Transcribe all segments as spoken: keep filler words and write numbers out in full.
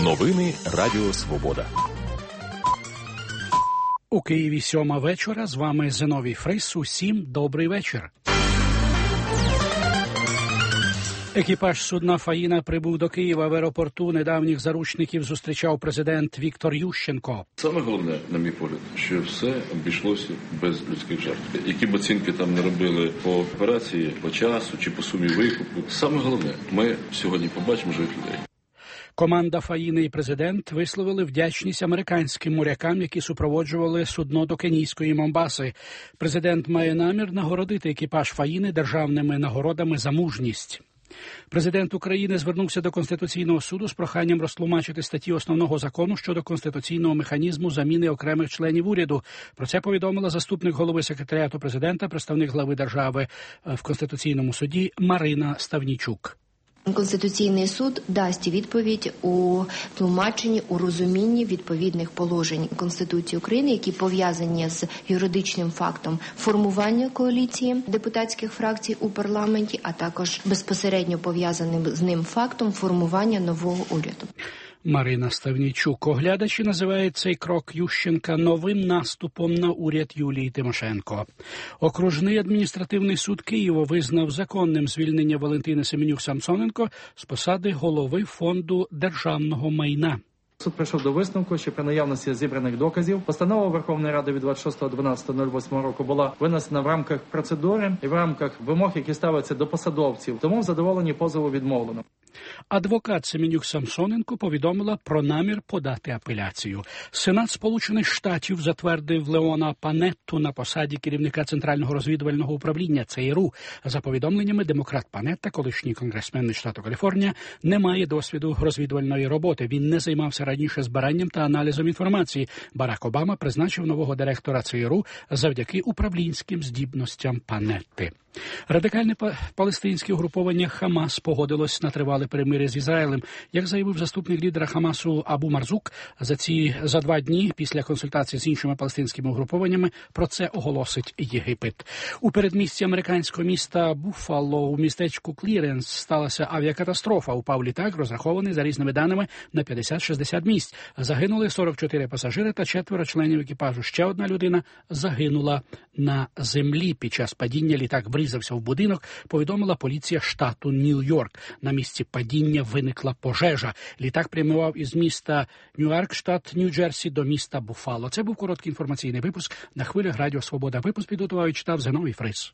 Новини Радіо Свобода. У Києві сьома вечора. З вами Зиновій Фрис. Усім добрий вечір. Екіпаж судна «Фаїна» прибув до Києва. В аеропорту недавніх заручників зустрічав президент Віктор Ющенко. Саме головне, на мій погляд, що все обійшлося без людських жертв. Які б оцінки там не робили по операції, по часу чи по сумі викупу. Саме головне, ми сьогодні побачимо живих людей. Команда «Фаїни» і президент висловили вдячність американським морякам, які супроводжували судно до кенійської Момбаси. Президент має намір нагородити екіпаж «Фаїни» державними нагородами за мужність. Президент України звернувся до Конституційного суду з проханням розтлумачити статті основного закону щодо конституційного механізму заміни окремих членів уряду. Про це повідомила заступник голови секретаріату президента, представник глави держави в Конституційному суді Марина Ставнійчук. Конституційний суд дасть відповідь у тлумаченні, у розумінні відповідних положень Конституції України, які пов'язані з юридичним фактом формування коаліції депутатських фракцій у парламенті, а також безпосередньо пов'язаним з ним фактом формування нового уряду. Марина Ставнійчук. Оглядачі називають цей крок Ющенка новим наступом на уряд Юлії Тимошенко. Окружний адміністративний суд Києва визнав законним звільнення Валентини Семенюк-Самсоненко з посади голови Фонду державного майна. Суд прийшов до висновку, що при наявності зібраних доказів постанова Верховної Ради від двадцять шостого дванадцятого восьмого року була винесена в рамках процедури і в рамках вимог, які ставляться до посадовців. Тому в задоволенні позову відмовлено. Адвокат Семенюк-Самсоненко повідомила про намір подати апеляцію. Сенат Сполучених Штатів затвердив Леона Панетту на посаді керівника Центрального розвідувального управління ЦРУ. За повідомленнями, демократ Панетта, колишній конгресмен штату Каліфорнія, не має досвіду розвідувальної роботи. Він не займався раніше збиранням та аналізом інформації. Барак Обама призначив нового директора ЦРУ завдяки управлінським здібностям Панетти. Радикальне палестинське угруповання Хамас погодилось на тривале перемир'я з Ізраїлем. Як заявив заступник лідера Хамасу Абу Марзук, за ці за два дні після консультації з іншими палестинськими угрупованнями про це оголосить Єгипет. У передмісті американського міста Буффало у містечку Кліренс сталася авіакатастрофа. Упав літак, розрахований за різними даними на п'ятдесят-шістдесят місць. Загинули сорок чотири пасажири та четверо членів екіпажу. Ще одна людина загинула на землі. Під час падіння літак врізався в будинок, повідомила поліція штату Нью-Йорк. На місці падіння виникла пожежа. Літак прямував із міста Ньюарк, штат Нью-Джерсі, до міста Буффало. Це був короткий інформаційний випуск на хвилях Радіо Свобода. Випуск підготував і читав Зиновій Фрис.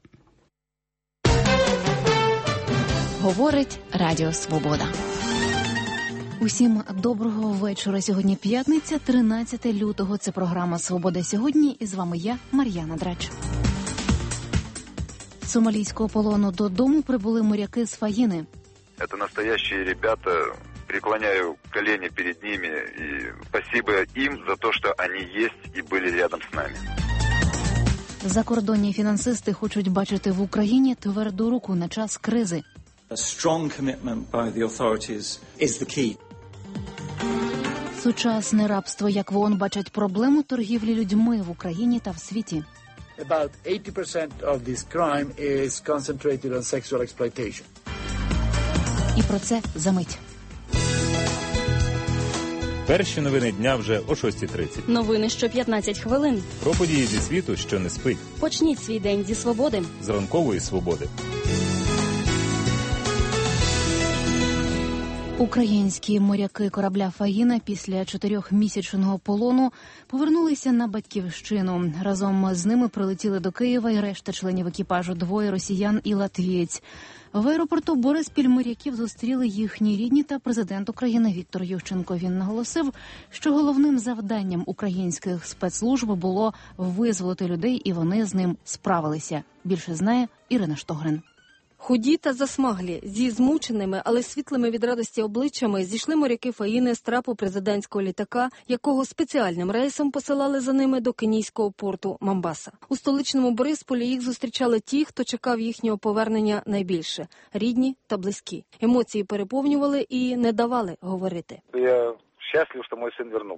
Говорить Радіо Свобода. Усім доброго вечора. Сьогодні п'ятниця, тринадцяте лютого. Це програма «Свобода сьогодні». І з вами я, Мар'яна Драч. З сомалійського полону додому прибули моряки з Фаїни. Це настоящие ребята. Преклоняю колени перед ними. И спасибо им за то, что они есть и были рядом с нами. Закордонні фінансисти хочуть бачити в Україні тверду руку на час кризи. A strong commitment by the authorities is the key. Сучасне рабство, як в ООН бачать проблему торгівлі людьми в Україні та в світі. About eighty percent of this crime is concentrated on sexual exploitation. І про це за мить. Перші новини дня вже о шостій тридцять. Новини що п'ятнадцять хвилин. Про події зі світу, що не спить. Почніть свій день зі свободи. З ранкової свободи. Українські моряки корабля «Фаїна» після чотирьохмісячного полону повернулися на батьківщину. Разом з ними прилетіли до Києва і решта членів екіпажу, двоє росіян і латвієць. В аеропорту Бориспіль моряків зустріли їхні рідні та президент України Віктор Ющенко. Він наголосив, що головним завданням українських спецслужб було визволити людей, і вони з ним справилися. Більше знає Ірина Штогрин. Худі та засмаглі, зі змученими, але світлими від радості обличчями зійшли моряки «Фаїни» з трапу президентського літака, якого спеціальним рейсом посилали за ними до кенійського порту Момбаса. У столичному Борисполі їх зустрічали ті, хто чекав їхнього повернення найбільше – рідні та близькі. Емоції переповнювали і не давали говорити. Я щаслив, що мій син повернувся.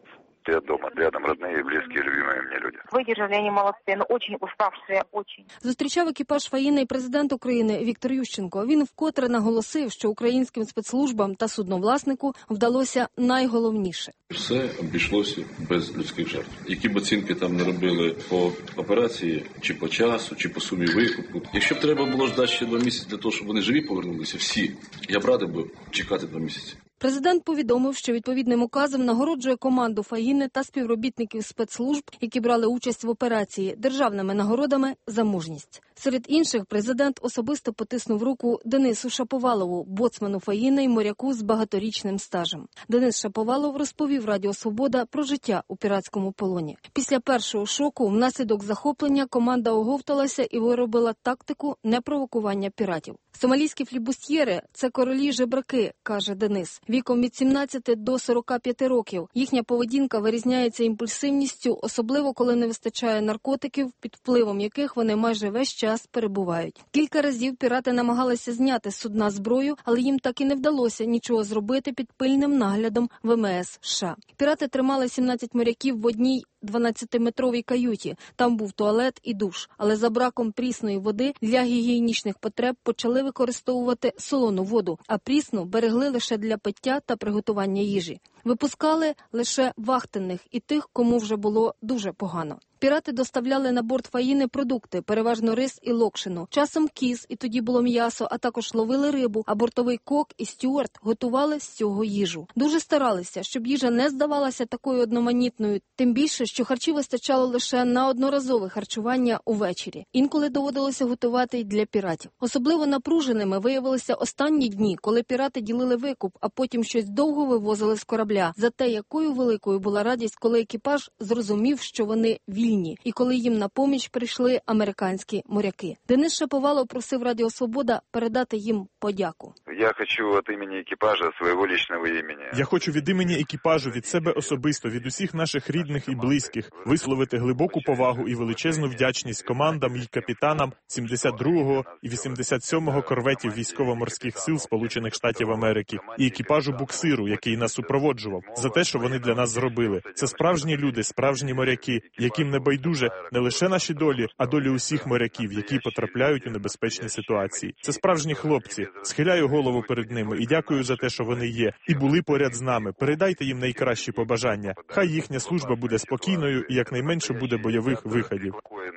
Я дома, рядом родные, близкие, любимые мне люди. Выдержали они молодцы, но очень уставшие, очень. Зустрічав екіпаж Фаїни і президент України Віктор Ющенко. Він вкотре наголосив, що українським спецслужбам та судновласнику вдалося найголовніше. Все обійшлося без людських жертв. Які б оцінки там не робили по операції, чи по часу, чи по сумі викупу. Якщо б треба було ждати ще два місяці для того, щоб вони живі повернулися, всі, я б радив би чекати два місяці. Президент повідомив, що відповідним указом нагороджує команду Фаїни та співробітників спецслужб, які брали участь в операції, державними нагородами за мужність. Серед інших президент особисто потиснув руку Денису Шаповалову, боцману Фаїни й моряку з багаторічним стажем. Денис Шаповалов розповів Радіо Свобода про життя у піратському полоні. Після першого шоку, внаслідок захоплення, команда оговталася і виробила тактику непровокування піратів. Сомалійські флібустьєри – це королі-жебраки, каже Денис. Віком від сімнадцяти до сорока п'яти років. Їхня поведінка вирізняється імпульсивністю, особливо коли не вистачає наркотиків, під впливом яких вони майже весь час перебувають. Кілька разів пірати намагалися зняти з судна зброю, але їм так і не вдалося нічого зробити під пильним наглядом В М С США. Пірати тримали сімнадцять моряків в одній дванадцятиметровій каюті. Там був туалет і душ. Але за браком прісної води для гігієнічних потреб почали використовувати солону воду, а прісну берегли лише для пиття та приготування їжі. Випускали лише вахтенних і тих, кому вже було дуже погано. Пірати доставляли на борт Фаїни продукти, переважно рис і локшину, часом кіз, і тоді було м'ясо, а також ловили рибу, а бортовий кок і стюард готували з цього їжу. Дуже старалися, щоб їжа не здавалася такою одноманітною, тим більше, що харчів вистачало лише на одноразове харчування увечері. Інколи доводилося готувати й для піратів. Особливо напруженими виявилися останні дні, коли пірати ділили викуп, а потім щось довго вивозили з корабля. Зате якою великою була радість, коли екіпаж зрозумів, що вони вільні. І коли їм на поміч прийшли американські моряки. Денис Шаповалов просив Радіо Свобода передати їм подяку. Я хочу від імені екіпажа, свого лічного імені. Я хочу від імені екіпажу, від себе особисто, від усіх наших рідних і близьких висловити глибоку повагу і величезну вдячність командам і капітанам сімдесят другого і вісімдесят сьомого корветів військово-морських сил Сполучених Штатів Америки і екіпажу буксиру, який нас супроводжував, за те, що вони для нас зробили. Це справжні люди, справжні моряки, яким не байдуже не лише наші долі, а долі усіх моряків, які потрапляють у небезпечні ситуації. Це справжні хлопці. Схиляю голову перед ними і дякую за те, що вони є. І були поряд з нами. Передайте їм найкращі побажання. Хай їхня служба буде спокійною і якнайменше буде бойових виходів.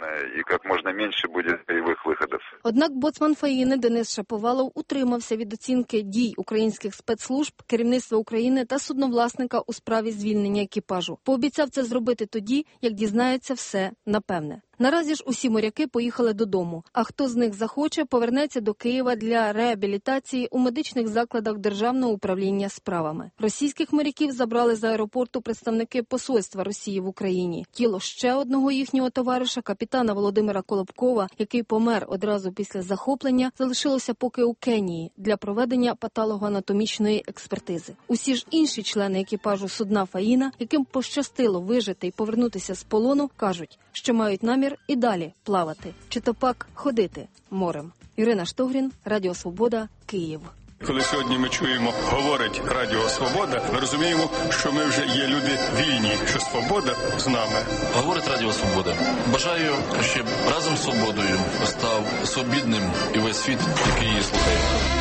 І як можна менше буде бойових виходів. Однак боцман Фаїни Денис Шаповалов утримався від оцінки дій українських спецслужб, керівництва України та судновласника у справі звільнення екіпажу. Пообіцяв це зробити тоді, як дізнається все напевне. Наразі ж усі моряки поїхали додому, а хто з них захоче, повернеться до Києва для реабілітації у медичних закладах Державного управління справами. Російських моряків забрали з аеропорту представники посольства Росії в Україні. Тіло ще одного їхнього товариша, капітана Володимира Колобкова, який помер одразу після захоплення, залишилося поки у Кенії для проведення патологоанатомічної експертизи. Усі ж інші члени екіпажу судна Фаїна, яким пощастило вижити і повернутися з полону, кажуть, що мають намір і далі плавати, чи то пак ходити морем. Ірина Штогрін, Радіо Свобода, Київ. Коли сьогодні ми чуємо, говорить Радіо Свобода, ми розуміємо, що ми вже є люди вільні, що свобода з нами. Говорить Радіо Свобода. Бажаю, щоб разом з свободою став свобідним і весь світ, який її слухає.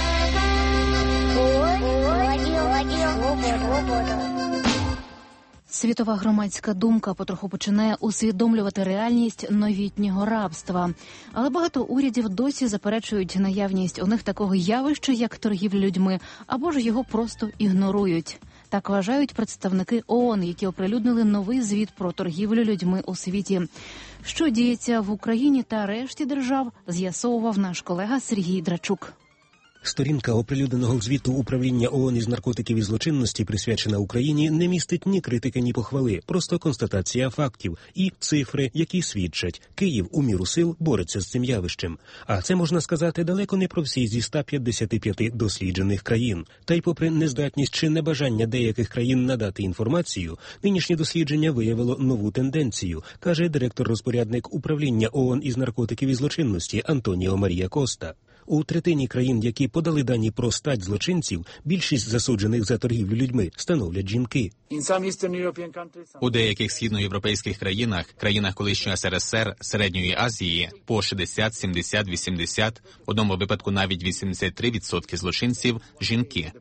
Світова громадська думка потроху починає усвідомлювати реальність новітнього рабства. Але багато урядів досі заперечують наявність у них такого явища, як торгівля людьми, або ж його просто ігнорують. Так вважають представники О О Н, які оприлюднили новий звіт про торгівлю людьми у світі. Що діється в Україні та решті держав, з'ясовував наш колега Сергій Драчук. Сторінка оприлюдненого звіту управління О О Н із наркотиків і злочинності, присвячена Україні, не містить ні критики, ні похвали, просто констатація фактів і цифри, які свідчать. Київ у міру сил бореться з цим явищем. А це, можна сказати, далеко не про всі зі ста п'ятдесяти п'яти досліджених країн. Та й попри нездатність чи небажання деяких країн надати інформацію, нинішнє дослідження виявило нову тенденцію, каже директор-розпорядник управління О О Н із наркотиків і злочинності Антоніо Марія Коста. У третині країн, які подали дані про стать злочинців, більшість засуджених за торгівлю людьми становлять жінки. У деяких східноєвропейських країнах, країнах колишнього ес ер ес ер, Середньої Азії, по шістдесят, сімдесят, вісімдесят, в одному випадку навіть вісімдесят три відсотки злочинців – жінки.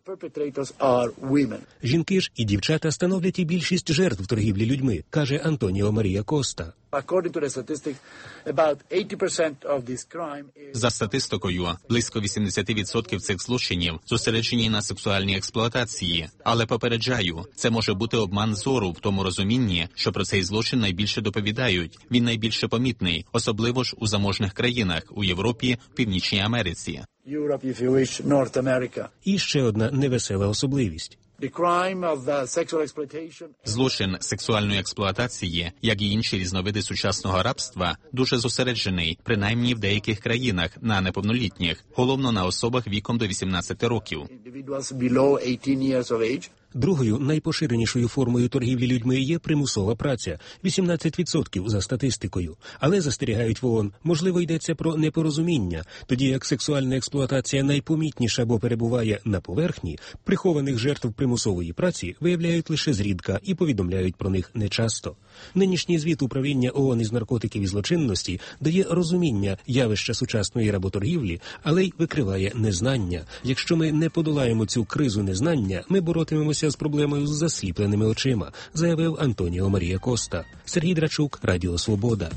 Жінки ж і дівчата становлять і більшість жертв торгівлі людьми, каже Антоніо Марія Коста. За статистикою, близько вісімдесят відсотків цих злочинів зосереджені на сексуальній експлуатації. Але попереджаю, це може бути обман зору в тому розумінні, що про цей злочин найбільше доповідають. Він найбільше помітний, особливо ж у заможних країнах, у Європі, Північній Америці. І ще одна невесела особливість. Злочин сексуальної експлуатації, як і інші різновиди сучасного рабства, дуже зосереджений, принаймні в деяких країнах, на неповнолітніх, головно на особах віком до вісімнадцяти років. Другою найпоширенішою формою торгівлі людьми є примусова праця – вісімнадцять відсотків за статистикою. Але, застерігають в ООН, можливо йдеться про непорозуміння, тоді як сексуальна експлуатація найпомітніша або перебуває на поверхні, прихованих жертв примусової праці виявляють лише зрідка і повідомляють про них нечасто. Нинішній звіт управління ООН із наркотиків і злочинності дає розуміння явища сучасної работоргівлі, але й викриває незнання. Якщо ми не подолаємо цю кризу незнання, ми боротимемося з проблемою з засліпленими очима, заявив Антоніо Марія Коста. Сергій Драчук, Радіо Свобода.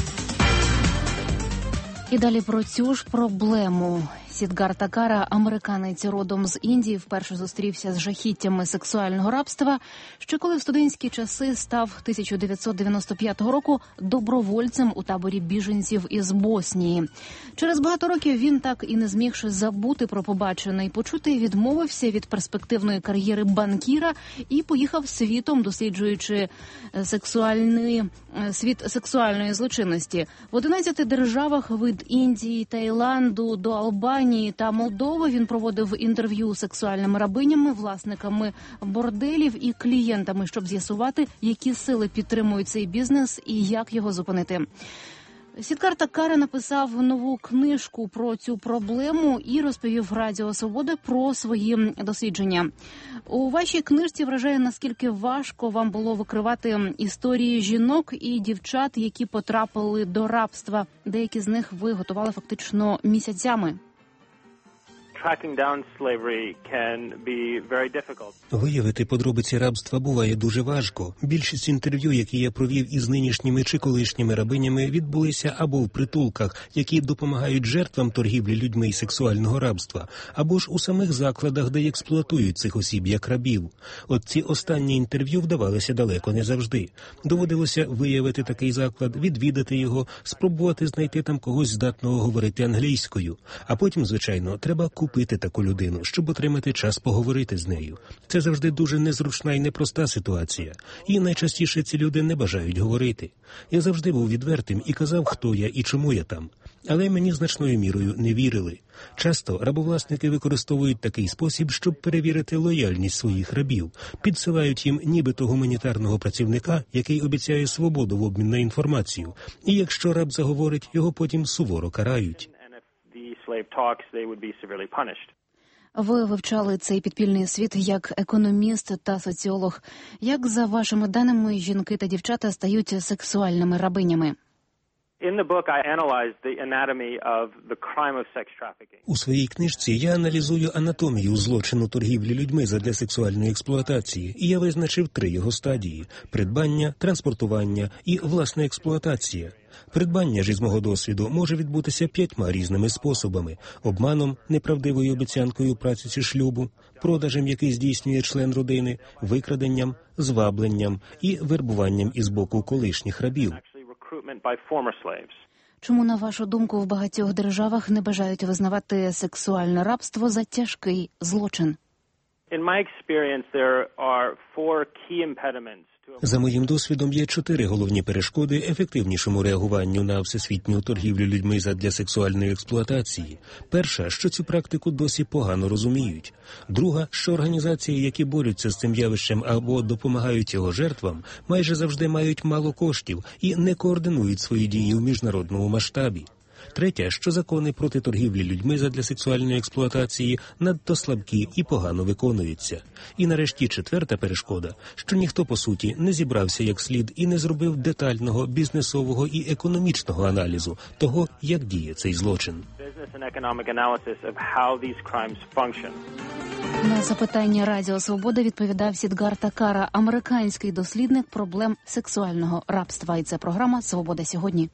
І далі про цю ж проблему. Сідгарта Кара, американець родом з Індії, вперше зустрівся з жахіттями сексуального рабства, ще коли в студентські часи став тисяча дев'ятсот дев'яносто п'ятого року добровольцем у таборі біженців із Боснії. Через багато років він, так і не змігши забути про побачене і почути, відмовився від перспективної кар'єри банкіра і поїхав світом, досліджуючи сексуальний світ сексуальної злочинності. В одинадцяти державах від Індії, Таїланду до Албанії та Молдови він проводив інтерв'ю з сексуальними рабинями, власниками борделів і клієнтами, щоб з'ясувати, які сили підтримують цей бізнес і як його зупинити. Сідгарта Кара написав нову книжку про цю проблему і розповів Радіо Свобода про свої дослідження. У вашій книжці вражає, наскільки важко вам було викривати історії жінок і дівчат, які потрапили до рабства. Деякі з них ви готували фактично місяцями. Виявити подробиці рабства буває дуже важко. Більшість інтерв'ю, які я провів із нинішніми чи колишніми рабинями, відбулися або в притулках, які допомагають жертвам торгівлі людьми і сексуального рабства, або ж у самих закладах, де експлуатують цих осіб як рабів. От ці останні інтерв'ю вдавалися далеко не завжди. Доводилося виявити такий заклад, відвідати його, спробувати знайти там когось здатного говорити англійською. А потім, звичайно, треба купити купити таку людину, щоб отримати час поговорити з нею. Це завжди дуже незручна і непроста ситуація. І найчастіше ці люди не бажають говорити. Я завжди був відвертим і казав, хто я і чому я там. Але мені значною мірою не вірили. Часто рабовласники використовують такий спосіб, щоб перевірити лояльність своїх рабів. Підсилають їм нібито гуманітарного працівника, який обіцяє свободу в обмін на інформацію. І якщо раб заговорить, його потім суворо карають. Ви вивчали цей підпільний світ як економіст та соціолог. Як, за вашими даними, жінки та дівчата стають сексуальними рабинями? У своїй книжці я аналізую анатомію злочину торгівлі людьми задля сексуальної експлуатації, і я визначив три його стадії – придбання, транспортування і власна експлуатація. Придбання ж, із мого досвіду, може відбутися п'ятьма різними способами – обманом, неправдивою обіцянкою праці чи шлюбу, продажем, який здійснює член родини, викраденням, звабленням і вербуванням із боку колишніх рабів. Чому, на вашу думку, в багатьох державах не бажають визнавати сексуальне рабство за тяжкий злочин? За моїм досвідом, є чотири головні перешкоди ефективнішому реагуванню на всесвітню торгівлю людьми задля сексуальної експлуатації. Перша, що цю практику досі погано розуміють. Друга, що організації, які борються з цим явищем або допомагають його жертвам, майже завжди мають мало коштів і не координують свої дії в міжнародному масштабі. Третя, що закони проти торгівлі людьми задля сексуальної експлуатації надто слабкі і погано виконуються. І нарешті четверта перешкода, що ніхто, по суті, не зібрався як слід і не зробив детального бізнесового і економічного аналізу того, як діє цей злочин. На запитання Радіо Свобода відповідав Сідгар Такара, американський дослідник проблем сексуального рабства. І це програма «Свобода сьогодні».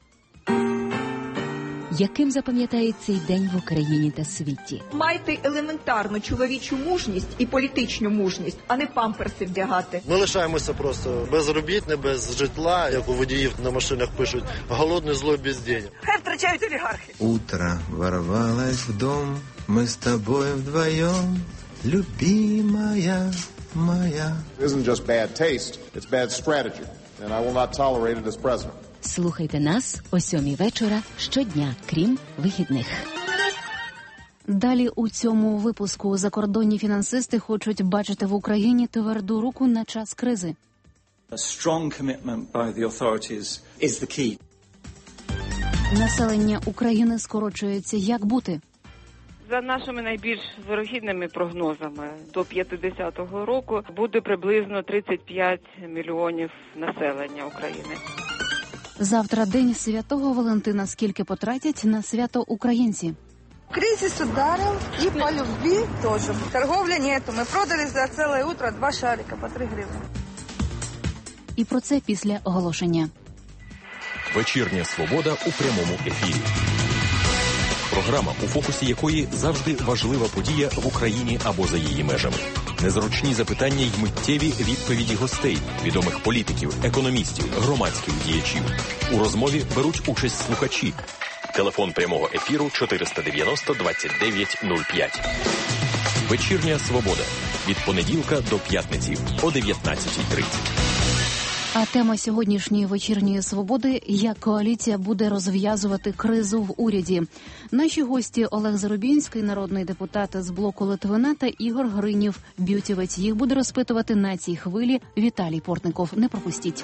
Яким запам'ятає цей день в Україні та світі? Майте елементарну чоловічу мужність і політичну мужність, а не памперси вдягати. Ми лишаємося просто безробітні, без житла, як у водіїв на машинах пишуть, голодний, злой, без денег. Хай втрачають олігархи. Утро ворвалось в дом, ми з тобою вдвоєм, любимая моя. It isn't just bad taste, it's bad strategy, and I will not tolerate it as president. Слухайте нас о сьомій вечора щодня, крім вихідних. Далі у цьому випуску закордонні фінансисти хочуть бачити в Україні тверду руку на час кризи. A strong commitment by the authorities is the key. Населення України скорочується. Як бути? За нашими найбільш вирогідними прогнозами, до п'ятдесятого року буде приблизно тридцять п'ять мільйонів населення України. Завтра день Святого Валентина. Скільки потратять на свято українці? Кризис ударил, и по любви тоже. Торговля нету. Мы продали за целое утро два шарика по три гривны. І про це після оголошення. Вечірня Свобода у прямому ефірі. Програма, у фокусі якої завжди важлива подія в Україні або за її межами. Незручні запитання й миттєві відповіді гостей, відомих політиків, економістів, громадських діячів. У розмові беруть участь слухачі. Телефон прямого ефіру чотириста дев'яносто двадцять дев'ять нуль п'ять. Вечірня Свобода. Від понеділка до п'ятниці о дев'ятнадцятій тридцять. А тема сьогоднішньої вечірньої свободи – як коаліція буде розв'язувати кризу в уряді. Наші гості – Олег Зарубінський, народний депутат з блоку Литвина, та Ігор Гринів, б'ютівець. Їх буде розпитувати на цій хвилі Віталій Портников. Не пропустіть.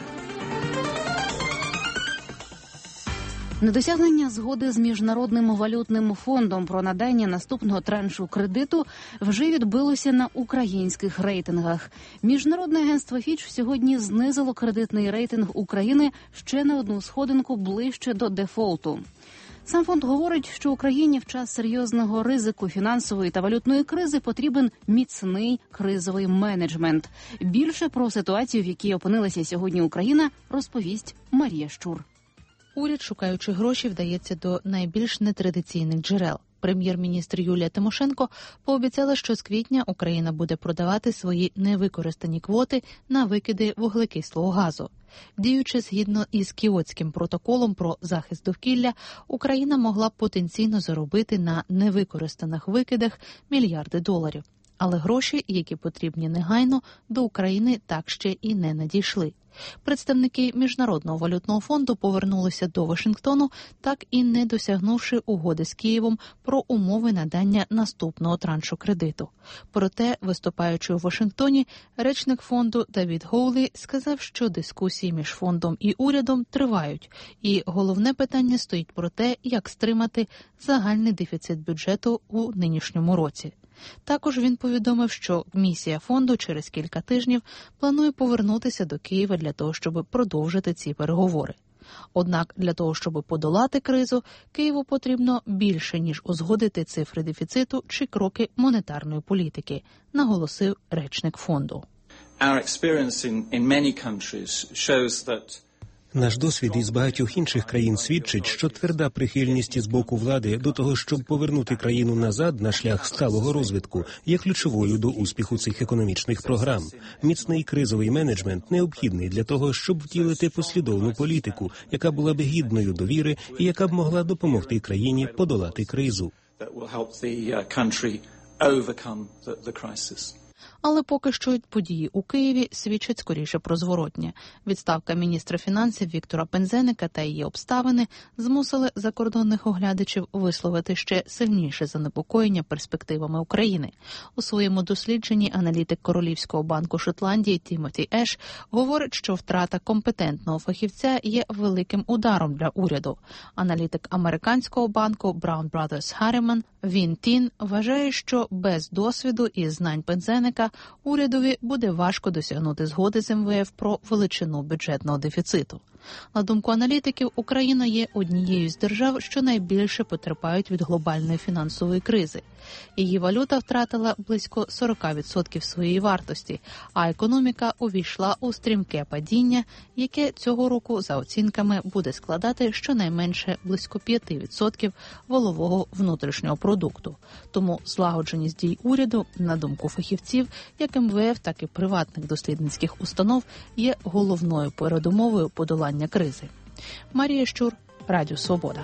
Недосягнення згоди з Міжнародним валютним фондом про надання наступного траншу кредиту вже відбилося на українських рейтингах. Міжнародне агентство Фіч сьогодні знизило кредитний рейтинг України ще на одну сходинку ближче до дефолту. Сам фонд говорить, що Україні в час серйозного ризику фінансової та валютної кризи потрібен міцний кризовий менеджмент. Більше про ситуацію, в якій опинилася сьогодні Україна, розповість Марія Щур. Уряд, шукаючи гроші, вдається до найбільш нетрадиційних джерел. Прем'єр-міністр Юлія Тимошенко пообіцяла, що з квітня Україна буде продавати свої невикористані квоти на викиди вуглекислого газу. Діючи згідно із Кіотським протоколом про захист довкілля, Україна могла б потенційно заробити на невикористаних викидах мільярди доларів. Але гроші, які потрібні негайно, до України так ще і не надійшли. Представники Міжнародного валютного фонду повернулися до Вашингтону, так і не досягнувши угоди з Києвом про умови надання наступного траншу кредиту. Проте, виступаючи у Вашингтоні, речник фонду Давід Гоулі сказав, що дискусії між фондом і урядом тривають, і головне питання стоїть про те, як стримати загальний дефіцит бюджету у нинішньому році. Також він повідомив, що місія фонду через кілька тижнів планує повернутися до Києва для того, щоб продовжити ці переговори. Однак для того, щоб подолати кризу, Києву потрібно більше, ніж узгодити цифри дефіциту чи кроки монетарної політики, наголосив речник фонду. Our experience in, in many countries shows that Наш досвід із багатьох інших країн свідчить, що тверда прихильність із боку влади до того, щоб повернути країну назад на шлях сталого розвитку, є ключовою до успіху цих економічних програм. Міцний кризовий менеджмент необхідний для того, щоб втілити послідовну політику, яка була б гідною довіри і яка б могла допомогти країні подолати кризу. Але поки що події у Києві свідчать скоріше про зворотнє. Відставка міністра фінансів Віктора Пинзеника та її обставини змусили закордонних оглядачів висловити ще сильніше занепокоєння перспективами України. У своєму дослідженні аналітик Королівського банку Шотландії Тімоті Еш говорить, що втрата компетентного фахівця є великим ударом для уряду. Аналітик американського банку Brown Brothers Harriman Він Тін вважає, що без досвіду і знань Пинзеника урядові буде важко досягнути згоди з ем ве еф про величину бюджетного дефіциту. На думку аналітиків, Україна є однією з держав, що найбільше потерпають від глобальної фінансової кризи. Її валюта втратила близько сорок відсотків своєї вартості, а економіка увійшла у стрімке падіння, яке цього року, за оцінками, буде складати щонайменше близько п'ять відсотків валового внутрішнього продукту. Тому злагодженість дій уряду, на думку фахівців, як ем ве еф, так і приватних дослідницьких установ, є головною передумовою подолання кризи. Марія Щур, Радіо Свобода.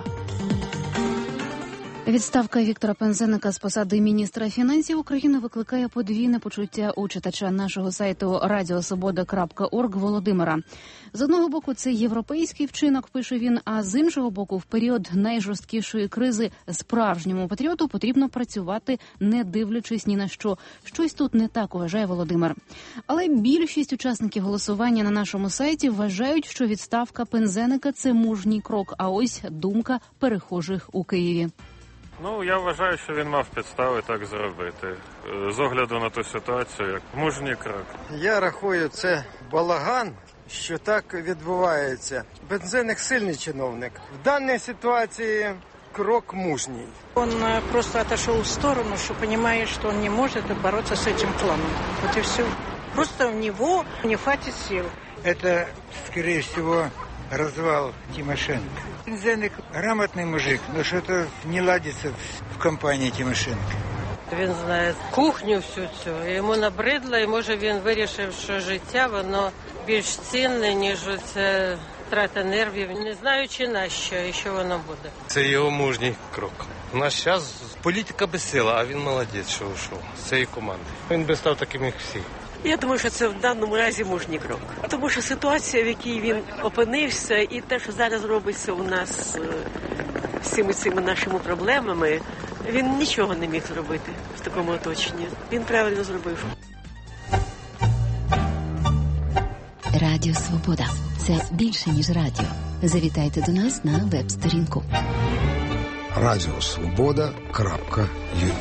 Відставка Віктора Пинзеника з посади міністра фінансів України викликає подвійне почуття у читача нашого сайту радіосвобода крапка орг Володимира. З одного боку, це європейський вчинок, пише він, а з іншого боку, в період найжорсткішої кризи справжньому патріоту потрібно працювати, не дивлячись ні на що. Щось тут не так, вважає Володимир. Але більшість учасників голосування на нашому сайті вважають, що відставка Пинзеника – це мужній крок, а ось думка перехожих у Києві. Ну, я вважаю, що він мав підстави так зробити. З огляду на ту ситуацію, як мужній крок. Я рахую, це балаган, що так відбувається. Пинзеник сильний чиновник. В даній ситуації крок мужній. Он просто отошел в сторону, что понимает, что он не может бороться с этим кланом. Вот и все. Просто у него не хватит сил. Это, скорее всего, развал Тимошенко. Пинзеник грамотный мужик, но что-то не ладится в компании Тимошенко. Він знає кухню всю цю, йому набридло, і може він вирішив, що життя, воно більш цінне, ніж оце трата нервів, не знаючи на що і що воно буде. Це його мужній крок. У нас зараз політика безсила, а він молодець, що вийшов з цієї команди. Він би став таким, як всі. Я думаю, що це в даному разі мужній крок. Тому що ситуація, в якій він опинився, і те, що зараз робиться у нас з всіми цими нашими проблемами, він нічого не міг зробити в такому оточенні. Він правильно зробив. Радіо Свобода. Це більше, ніж радіо. Завітайте до нас на веб-сторінку. радіо свобода крапка ю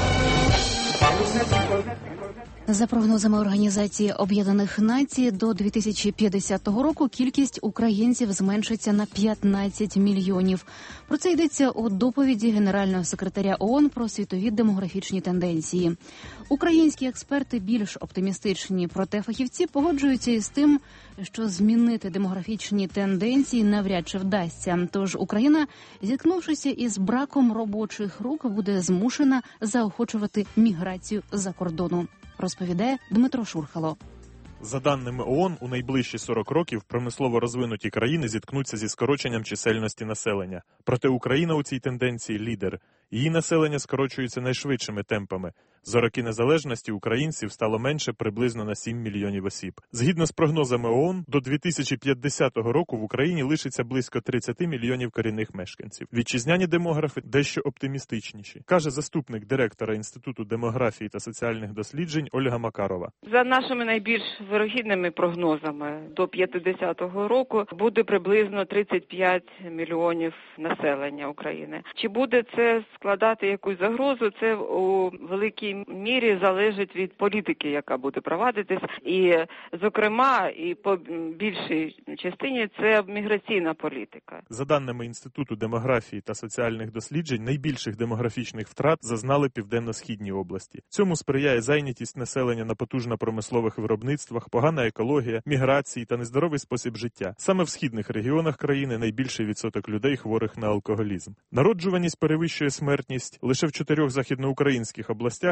а. За прогнозами Організації Об'єднаних Націй, до дві тисячі п'ятдесятого року кількість українців зменшиться на п'ятнадцять мільйонів. Про це йдеться у доповіді Генерального секретаря ООН про світові демографічні тенденції. Українські експерти більш оптимістичні, проте фахівці погоджуються із тим, що змінити демографічні тенденції навряд чи вдасться. Тож Україна, зіткнувшися із браком робочих рук, буде змушена заохочувати міграцію за кордону. Розповідає Дмитро Шурхало. За даними ООН, у найближчі сорок років промислово розвинуті країни зіткнуться зі скороченням чисельності населення. Проте Україна у цій тенденції – лідер. Її населення скорочується найшвидшими темпами. За роки незалежності українців стало менше приблизно на сім мільйонів осіб. Згідно з прогнозами ООН, до дві тисячі п'ятдесятого року в Україні лишиться близько тридцять мільйонів корінних мешканців. Вітчизняні демографи дещо оптимістичніші, каже заступник директора Інституту демографії та соціальних досліджень Ольга Макарова. За нашими найбільш вирогідними прогнозами, до п'ятдесятого року буде приблизно тридцять п'ять мільйонів населення України. Чи буде це складати якусь загрозу, це у великій мірі залежить від політики, яка буде провадитись. І, зокрема, і по більшій частині це міграційна політика. За даними Інституту демографії та соціальних досліджень, найбільших демографічних втрат зазнали південно-східні області. Цьому сприяє зайнятість населення на потужно-промислових виробництвах, погана екологія, міграції та нездоровий спосіб життя. Саме в східних регіонах країни найбільший відсоток людей, хворих на алкоголізм. Народжуваність перевищує смертність. Лише в чотирьох західноукраїнських областях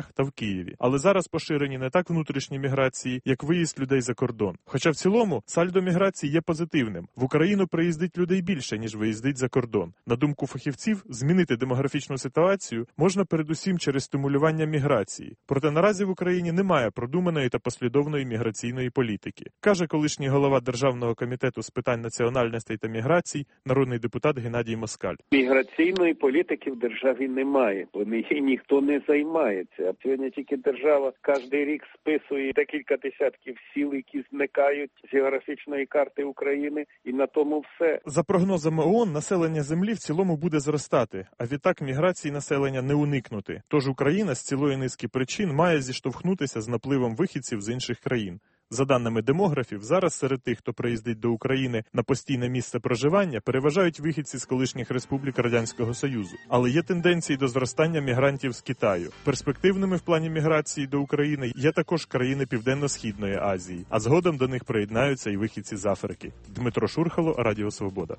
містах та в Києві. Але зараз поширені не так внутрішні міграції, як виїзд людей за кордон. Хоча в цілому сальдо міграції є позитивним. В Україну приїздить людей більше, ніж виїздить за кордон. На думку фахівців, змінити демографічну ситуацію можна передусім через стимулювання міграції. Проте наразі в Україні немає продуманої та послідовної міграційної політики, каже колишній голова Державного комітету з питань національностей та міграцій, народний депутат Геннадій Москаль. Міграційної політики в державі немає. Вони ніхто не займається. Сьогодні тільки держава кожен рік списує декілька десятків сіл, які зникають з географічної карти України, і на тому все. За прогнозами ООН, населення землі в цілому буде зростати, а відтак міграції населення не уникнути. Тож Україна з цілої низки причин має зіштовхнутися з напливом вихідців з інших країн. За даними демографів, зараз серед тих, хто приїздить до України на постійне місце проживання, переважають вихідці з колишніх республік Радянського Союзу. Але є тенденції до зростання мігрантів з Китаю. Перспективними в плані міграції до України є також країни Південно-Східної Азії, а згодом до них приєднаються і вихідці з Африки. Дмитро Шурхало, Радіо Свобода.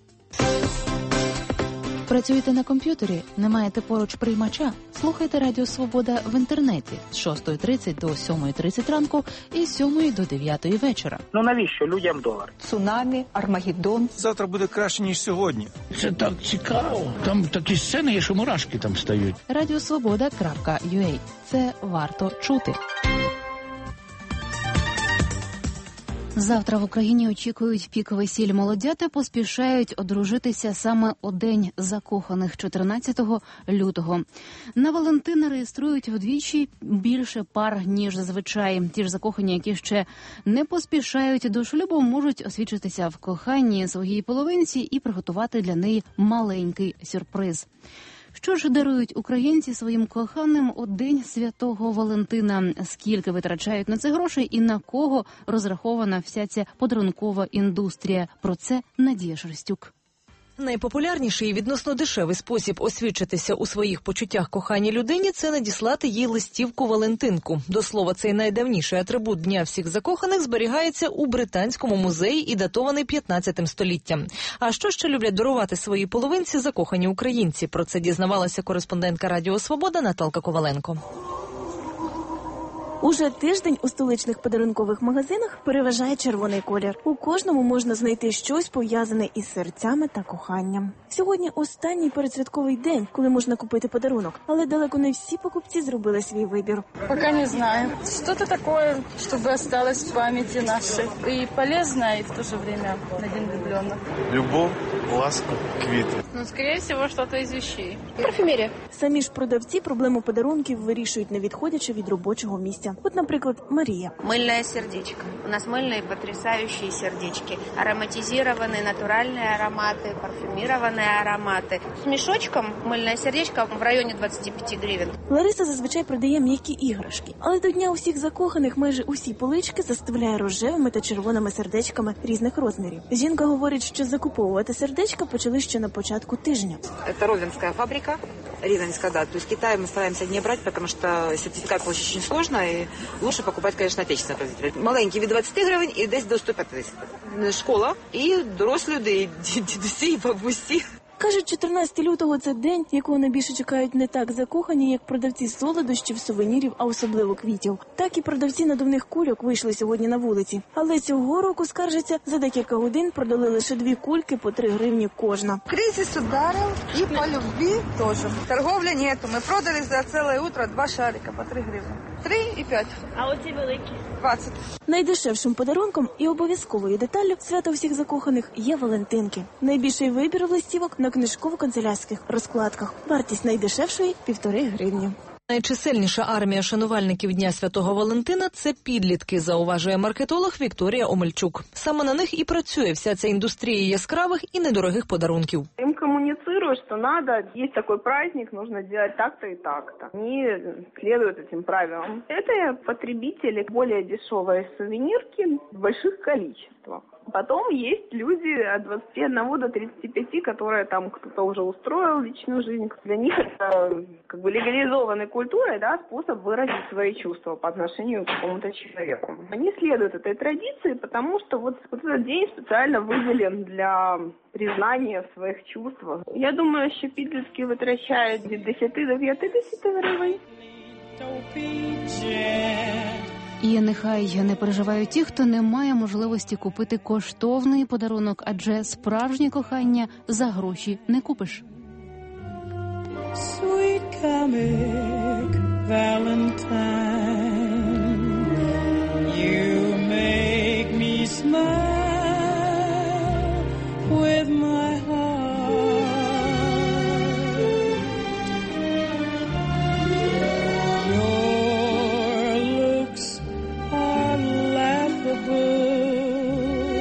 Працюєте на комп'ютері? Не маєте поруч приймача? Слухайте Радіо Свобода в інтернеті з шостої тридцять до сьомої тридцять ранку і з сьомої до дев'ятої вечора. Ну навіщо людям долар? Цунамі, Армагеддон. Завтра буде краще, ніж сьогодні. Це так цікаво. Там такі сцени є, що мурашки там стають. радіо свобода крапка ю а. Це варто чути. Завтра в Україні очікують пік весіль. Молодята поспішають одружитися саме у День закоханих чотирнадцятого лютого. На Валентина реєструють вдвічі більше пар, ніж зазвичай. Ті ж закохані, які ще не поспішають до шлюбу, можуть освідчитися в коханні своїй половинці і приготувати для неї маленький сюрприз. Що ж дарують українці своїм коханим у День Святого Валентина? Скільки витрачають на це грошей і на кого розрахована вся ця подарункова індустрія? Про це Надія Шерстюк. Найпопулярніший і відносно дешевий спосіб освідчитися у своїх почуттях коханій людині – це надіслати їй листівку-валентинку. До слова, цей найдавніший атрибут Дня всіх закоханих зберігається у Британському музеї і датований п'ятнадцятим століттям. А що ще люблять дарувати своїй половинці закохані українці? Про це дізнавалася кореспондентка Радіо Свобода Наталка Коваленко. Уже тиждень у столичних подарункових магазинах переважає червоний колір. У кожному можна знайти щось пов'язане із серцями та коханням. Сьогодні останній передсвятковий день, коли можна купити подарунок. Але далеко не всі покупці зробили свій вибір. Пока не знаю. Что-то такое, чтобы осталось в памяти нашей. И полезное, и в то же время на День влюбленных. Любов, ласка, квіти. Ну, скорее всего, что-то из вещей. Парфюмерія. Самі ж продавці проблему подарунків вирішують, не відходячи від робочого місця. Вот, например, Мария. Мыльное сердечко. У нас мыльные потрясающие сердечки. Ароматизированные натуральные ароматы, парфюмированные ароматы. С мешочком мыльное сердечко в районе двадцять п'ять гривень. Лариса зазвичай продає м'які іграшки. Але до Дня усіх закоханих майже усі полички заставляє рожевими та червоними сердечками різних розмірів. Жінка говорить, що закуповувати сердечка почали ще на початку тижня. Це Ровенська фабрика. Рівненська, да. То есть Китай мы стараемся не брать, потому что сертификат получить очень сложно, и лучше покупать, конечно, отечественные производители. Маленький від двадцять гривень і десь до сто п'ятдесят. Школа і дорослі люди, і дідусі, і бабусі. Кажуть, чотирнадцятого лютого – це день, якого найбільше чекають не так закохані, як продавці солодощів, сувенірів, а особливо квітів. Так і продавці надувних кульок вийшли сьогодні на вулиці. Але цього року, скаржаться, за декілька годин продали лише дві кульки по три гривні кожна. Кризис ударив і по любві теж. Торговля нету. Ми продали за ціле утро два шарика по три гривні. Три і п'ять. А оці великі? Двадцять. Найдешевшим подарунком і обов'язковою деталлю свята всіх закоханих є Валентинки. Найбільший вибір листівок на книжково-канцелярських розкладках. Вартість найдешевшої – півтори гривні. Найчисельніша армія шанувальників Дня Святого Валентина – це підлітки, зауважує маркетолог Вікторія Омельчук. Саме на них і працює вся ця індустрія яскравих і недорогих подарунків. Им коммуницируют, что надо, есть такой праздник, нужно делать так-то и так-то. Они следуют этим правилам. Это потребители более дешевые сувенирки в больших количествах. Потом есть люди от двадцати одного до тридцати пяти, которые там кто-то уже устроил личную жизнь. Для них это как бы легализованной культурой, да, способ выразить свои чувства по отношению к какому-то человеку. Они следуют этой традиции, потому что вот, вот этот день специально выделен для признания своих чувств. Я думаю, що підлітки витрачають від десяти до п'ятдесяти гривень. І нехай не переживають ті, хто не має можливості купити коштовний подарунок, адже справжнє кохання за гроші не купиш. Sweet comic Valentine, you make me smile with my heart. Your looks are laughable,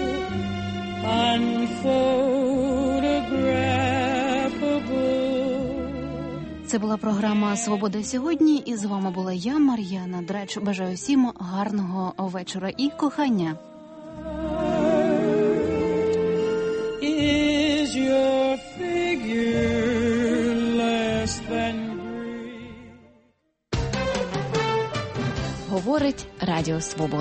unphotographable. Це була програма «Свобода сьогодні», і з вами була я, Мар'яна Драч. Бажаю всім гарного вечора і кохання. Is your figure less than Greek? Говорить Радіо Свобода.